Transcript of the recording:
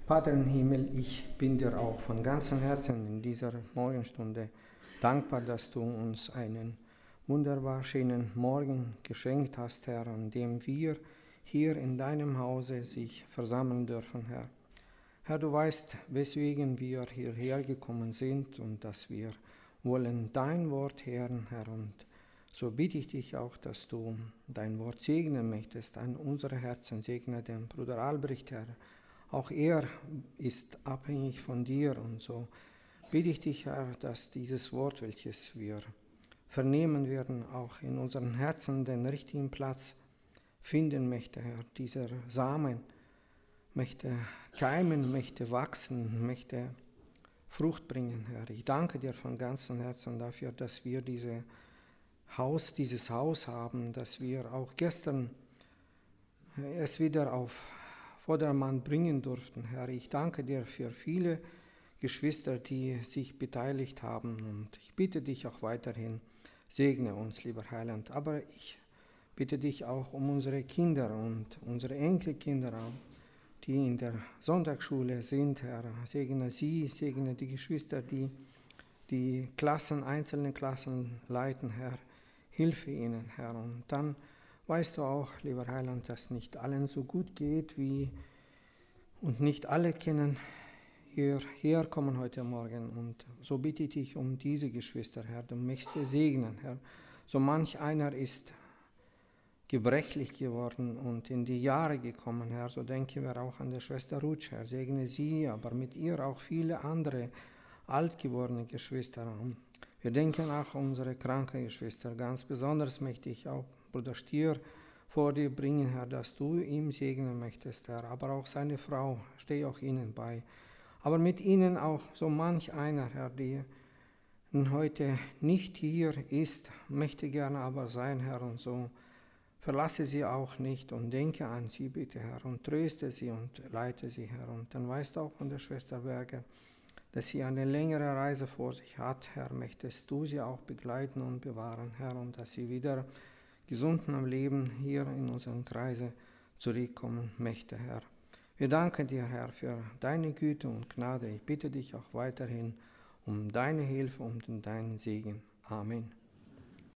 Vater im Himmel, ich bin dir auch von ganzem Herzen in dieser Morgenstunde dankbar, dass du uns einen wunderbar schönen Morgen geschenkt hast, Herr, an dem wir hier in deinem Hause sich versammeln dürfen, Herr. Herr, du weißt, weswegen wir hierher gekommen sind und dass wir wollen dein Wort hören, Herr. Und so bitte ich dich auch, dass du dein Wort segnen möchtest an unsere Herzen. Segne den Bruder Albrecht, Herr. Auch er ist abhängig von dir und so bitte ich dich, Herr, dass dieses Wort, welches wir vernehmen werden, auch in unseren Herzen den richtigen Platz finden möchte, Herr. Dieser Samen möchte keimen, möchte wachsen, möchte Frucht bringen, Herr. Ich danke dir von ganzem Herzen dafür, dass wir dieses Haus haben, dass wir auch gestern es wieder auf Vordermann bringen durften, Herr. Ich danke dir für viele Geschwister, die sich beteiligt haben und ich bitte dich auch weiterhin, segne uns, lieber Heiland. Aber ich bitte dich auch um unsere Kinder und unsere Enkelkinder auch, die in der Sonntagsschule sind, Herr. Segne sie, segne die Geschwister, die einzelne Klassen leiten, Herr. Hilfe ihnen, Herr. Und dann weißt du auch, lieber Heiland, dass nicht allen so gut geht und nicht alle können hierher kommen heute Morgen. Und so bitte ich dich um diese Geschwister, Herr. Du möchtest segnen, Herr. So manch einer ist gebrechlich geworden und in die Jahre gekommen, Herr. So denken wir auch an die Schwester Rutsch, Herr. Segne sie, aber mit ihr auch viele andere alt gewordene Geschwister. Wir denken auch an unsere kranken Geschwister. Ganz besonders möchte ich auch Bruder Stier vor dir bringen, Herr, dass du ihm segnen möchtest, Herr. Aber auch seine Frau, stehe auch ihnen bei. Aber mit ihnen auch so manch einer, Herr, der heute nicht hier ist, möchte gerne aber sein, Herr, und so verlasse sie auch nicht und denke an sie, bitte, Herr, und tröste sie und leite sie, Herr. Und dann weißt du auch von der Schwester Berger, dass sie eine längere Reise vor sich hat, Herr, möchtest du sie auch begleiten und bewahren, Herr, und dass sie wieder gesund am Leben hier in unseren Kreise zurückkommen möchte, Herr. Wir danken dir, Herr, für deine Güte und Gnade. Ich bitte dich auch weiterhin um deine Hilfe und um deinen Segen. Amen.